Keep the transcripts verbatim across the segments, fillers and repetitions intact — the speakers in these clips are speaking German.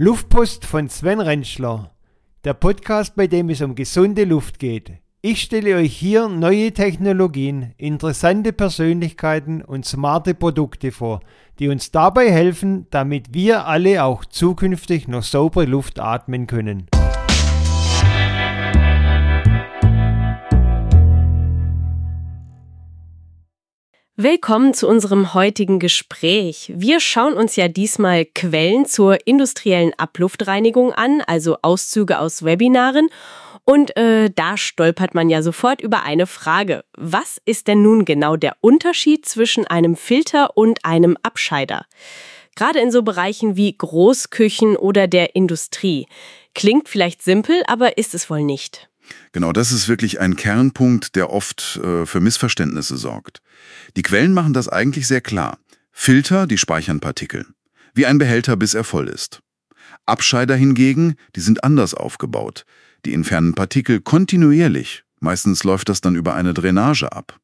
Luftpost von Sven Rentschler, der Podcast, bei dem es um gesunde Luft geht. Ich stelle euch hier neue Technologien, interessante Persönlichkeiten und smarte Produkte vor, die uns dabei helfen, damit wir alle auch zukünftig noch saubere Luft atmen können. Willkommen zu unserem heutigen Gespräch. Wir schauen uns ja diesmal Quellen zur industriellen Abluftreinigung an, also Auszüge aus Webinaren. Und äh, da stolpert man ja sofort über eine Frage. Was ist denn nun genau der Unterschied zwischen einem Filter und einem Abscheider? Gerade in so Bereichen wie Großküchen oder der Industrie. Klingt vielleicht simpel, aber ist es wohl nicht. Genau, das ist wirklich ein Kernpunkt, der oft äh, für Missverständnisse sorgt. Die Quellen machen das eigentlich sehr klar. Filter, die speichern Partikel. Wie ein Behälter, bis er voll ist. Abscheider hingegen, die sind anders aufgebaut. Die entfernen Partikel kontinuierlich. Meistens läuft das dann über eine Drainage ab.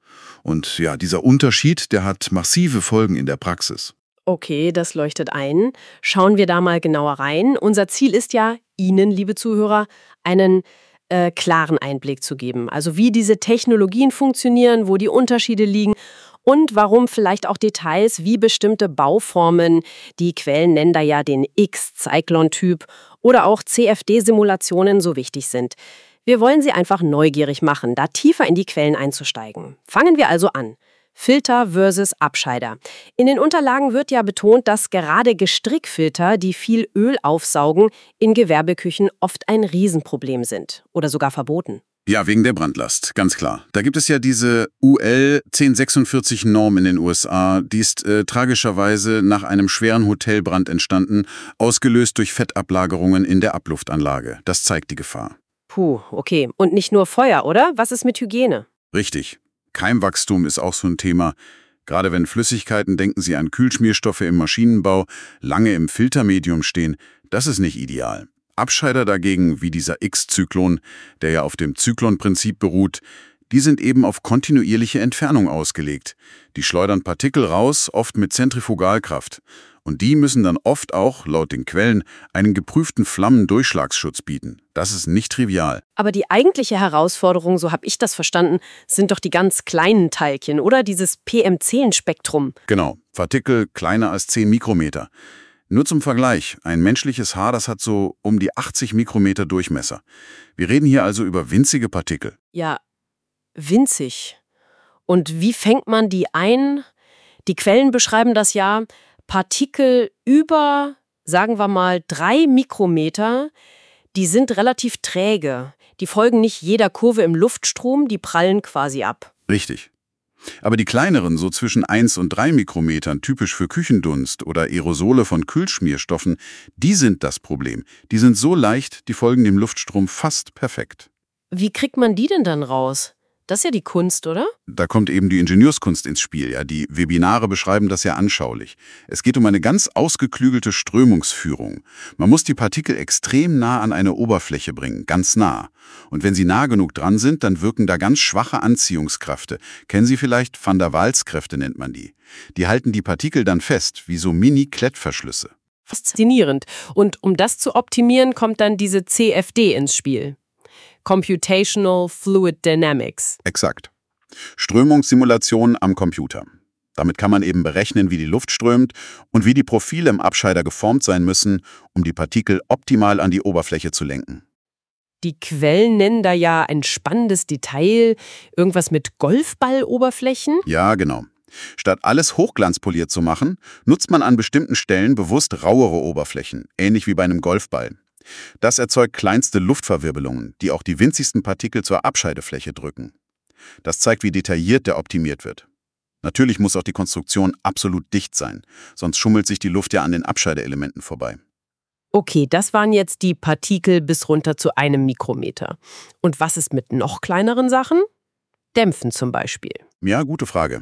Und ja, dieser Unterschied, der hat massive Folgen in der Praxis. Okay, das leuchtet ein. Schauen wir da mal genauer rein. Unser Ziel ist ja, Ihnen, liebe Zuhörer, einen äh, klaren Einblick zu geben. Also wie diese Technologien funktionieren, wo die Unterschiede liegen und warum vielleicht auch Details wie bestimmte Bauformen, die Quellen nennen da ja den X-Zyklon-Typ oder auch C F D-Simulationen so wichtig sind. Wir wollen Sie einfach neugierig machen, da tiefer in die Quellen einzusteigen. Fangen wir also an. Filter versus Abscheider. In den Unterlagen wird ja betont, dass gerade Gestrickfilter, die viel Öl aufsaugen, in Gewerbeküchen oft ein Riesenproblem sind oder sogar verboten. Ja, wegen der Brandlast, ganz klar. Da gibt es ja diese U L zehn sechsundvierzig Norm in den U S A, die ist äh, tragischerweise nach einem schweren Hotelbrand entstanden, ausgelöst durch Fettablagerungen in der Abluftanlage. Das zeigt die Gefahr. Puh, okay. Und nicht nur Feuer, oder? Was ist mit Hygiene? Richtig. Keimwachstum ist auch so ein Thema. Gerade wenn Flüssigkeiten, denken Sie an Kühlschmierstoffe im Maschinenbau, lange im Filtermedium stehen, das ist nicht ideal. Abscheider dagegen, wie dieser X-Zyklon, der ja auf dem Zyklonprinzip beruht, die sind eben auf kontinuierliche Entfernung ausgelegt. Die schleudern Partikel raus, oft mit Zentrifugalkraft. Und die müssen dann oft auch, laut den Quellen, einen geprüften Flammendurchschlagsschutz bieten. Das ist nicht trivial. Aber die eigentliche Herausforderung, so habe ich das verstanden, sind doch die ganz kleinen Teilchen, oder? Dieses P M zehn Spektrum. Genau, Partikel kleiner als zehn Mikrometer. Nur zum Vergleich, ein menschliches Haar, das hat so um die achtzig Mikrometer Durchmesser. Wir reden hier also über winzige Partikel. Ja, winzig. Und wie fängt man die ein? Die Quellen beschreiben das ja, Partikel über, sagen wir mal, drei Mikrometer, die sind relativ träge. Die folgen nicht jeder Kurve im Luftstrom, die prallen quasi ab. Richtig. Aber die kleineren, so zwischen eins und drei Mikrometern, typisch für Küchendunst oder Aerosole von Kühlschmierstoffen, die sind das Problem. Die sind so leicht, die folgen dem Luftstrom fast perfekt. Wie kriegt man die denn dann raus? Das ist ja die Kunst, oder? Da kommt eben die Ingenieurskunst ins Spiel. Ja, die Webinare beschreiben das ja anschaulich. Es geht um eine ganz ausgeklügelte Strömungsführung. Man muss die Partikel extrem nah an eine Oberfläche bringen, ganz nah. Und wenn sie nah genug dran sind, dann wirken da ganz schwache Anziehungskräfte. Kennen Sie vielleicht? Van der Waals-Kräfte nennt man die. Die halten die Partikel dann fest, wie so Mini-Klettverschlüsse. Faszinierend. Und um das zu optimieren, kommt dann diese C F D ins Spiel. Computational Fluid Dynamics. Exakt. Strömungssimulation am Computer. Damit kann man eben berechnen, wie die Luft strömt und wie die Profile im Abscheider geformt sein müssen, um die Partikel optimal an die Oberfläche zu lenken. Die Quellen nennen da ja ein spannendes Detail, irgendwas mit Golfballoberflächen. Ja, genau. Statt alles hochglanzpoliert zu machen, nutzt man an bestimmten Stellen bewusst rauere Oberflächen, ähnlich wie bei einem Golfball. Das erzeugt kleinste Luftverwirbelungen, die auch die winzigsten Partikel zur Abscheidefläche drücken. Das zeigt, wie detailliert der optimiert wird. Natürlich muss auch die Konstruktion absolut dicht sein, sonst schummelt sich die Luft ja an den Abscheideelementen vorbei. Okay, das waren jetzt die Partikel bis runter zu einem Mikrometer. Und was ist mit noch kleineren Sachen? Dämpfen zum Beispiel. Ja, gute Frage.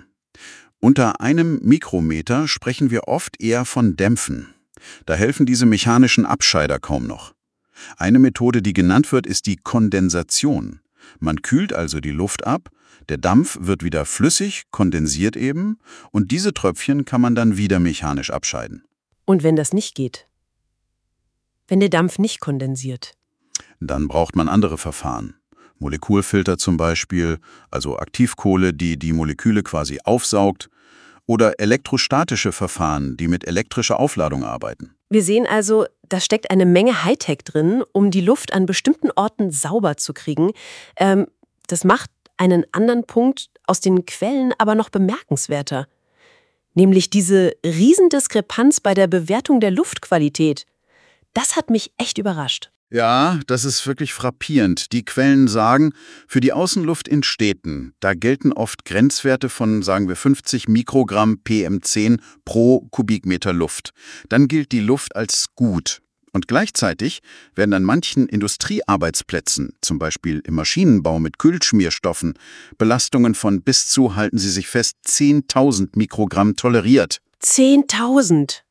Unter einem Mikrometer sprechen wir oft eher von Dämpfen. Da helfen diese mechanischen Abscheider kaum noch. Eine Methode, die genannt wird, ist die Kondensation. Man kühlt also die Luft ab, der Dampf wird wieder flüssig, kondensiert eben, und diese Tröpfchen kann man dann wieder mechanisch abscheiden. Und wenn das nicht geht? wenn der Dampf nicht kondensiert? Dann braucht man andere Verfahren. Molekülfilter zum Beispiel, also Aktivkohle, die die Moleküle quasi aufsaugt, oder elektrostatische Verfahren, die mit elektrischer Aufladung arbeiten. Wir sehen also, da steckt eine Menge Hightech drin, um die Luft an bestimmten Orten sauber zu kriegen. Ähm, das macht einen anderen Punkt aus den Quellen aber noch bemerkenswerter. Nämlich diese Riesendiskrepanz bei der Bewertung der Luftqualität. Das hat mich echt überrascht. Ja, das ist wirklich frappierend. Die Quellen sagen, für die Außenluft in Städten, da gelten oft Grenzwerte von, sagen wir, fünfzig Mikrogramm P M zehn pro Kubikmeter Luft. Dann gilt die Luft als gut. Und gleichzeitig werden an manchen Industriearbeitsplätzen, zum Beispiel im Maschinenbau mit Kühlschmierstoffen, Belastungen von bis zu, halten Sie sich fest, zehntausend Mikrogramm toleriert. zehntausend?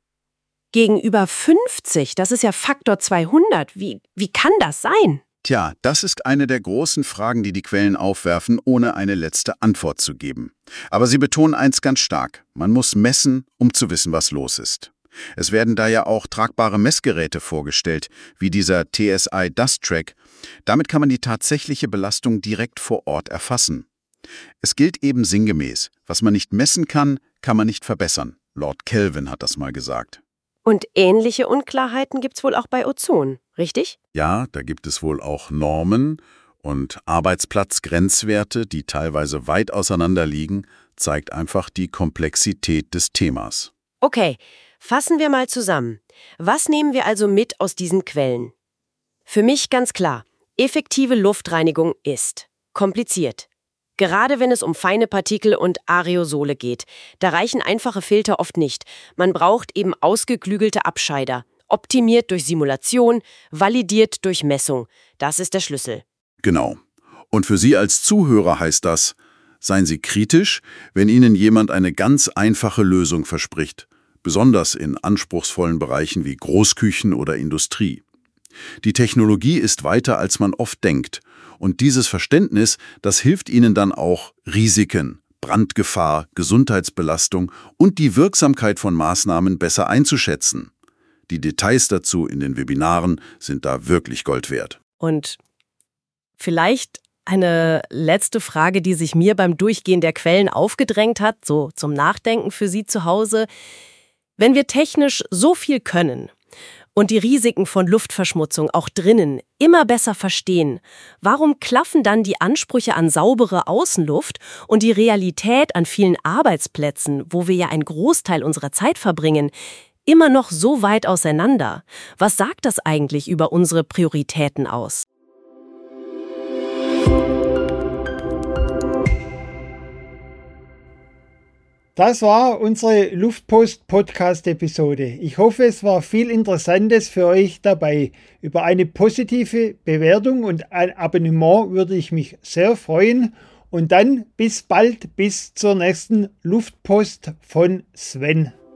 Gegenüber fünfzig, das ist ja Faktor zweihundert. Wie, wie kann das sein? Tja, das ist eine der großen Fragen, die die Quellen aufwerfen, ohne eine letzte Antwort zu geben. Aber sie betonen eins ganz stark: Man muss messen, um zu wissen, was los ist. Es werden da ja auch tragbare Messgeräte vorgestellt, wie dieser T S I Dust Track. Damit kann man die tatsächliche Belastung direkt vor Ort erfassen. Es gilt eben sinngemäß: Was man nicht messen kann, kann man nicht verbessern. Lord Kelvin hat das mal gesagt. Und ähnliche Unklarheiten gibt's wohl auch bei Ozon, richtig? Ja, da gibt es wohl auch Normen und Arbeitsplatzgrenzwerte, die teilweise weit auseinander liegen, zeigt einfach die Komplexität des Themas. Okay, fassen wir mal zusammen. Was nehmen wir also mit aus diesen Quellen? Für mich ganz klar: Effektive Luftreinigung ist kompliziert. Gerade wenn es um feine Partikel und Aerosole geht. Da reichen einfache Filter oft nicht. Man braucht eben ausgeklügelte Abscheider. Optimiert durch Simulation, validiert durch Messung. Das ist der Schlüssel. Genau. Und für Sie als Zuhörer heißt das: Seien Sie kritisch, wenn Ihnen jemand eine ganz einfache Lösung verspricht. Besonders in anspruchsvollen Bereichen wie Großküchen oder Industrie. Die Technologie ist weiter, als man oft denkt. Und dieses Verständnis, das hilft Ihnen dann auch, Risiken, Brandgefahr, Gesundheitsbelastung und die Wirksamkeit von Maßnahmen besser einzuschätzen. Die Details dazu in den Webinaren sind da wirklich Gold wert. Und vielleicht eine letzte Frage, die sich mir beim Durchgehen der Quellen aufgedrängt hat, so zum Nachdenken für Sie zu Hause. Wenn wir technisch so viel können und die Risiken von Luftverschmutzung auch drinnen immer besser verstehen, warum klaffen dann die Ansprüche an saubere Außenluft und die Realität an vielen Arbeitsplätzen, wo wir ja einen Großteil unserer Zeit verbringen, immer noch so weit auseinander? Was sagt das eigentlich über unsere Prioritäten aus? Das war unsere Luftpost-Podcast-Episode. Ich hoffe, es war viel Interessantes für euch dabei. Über eine positive Bewertung und ein Abonnement würde ich mich sehr freuen. Und dann bis bald, bis zur nächsten Luftpost von Sven.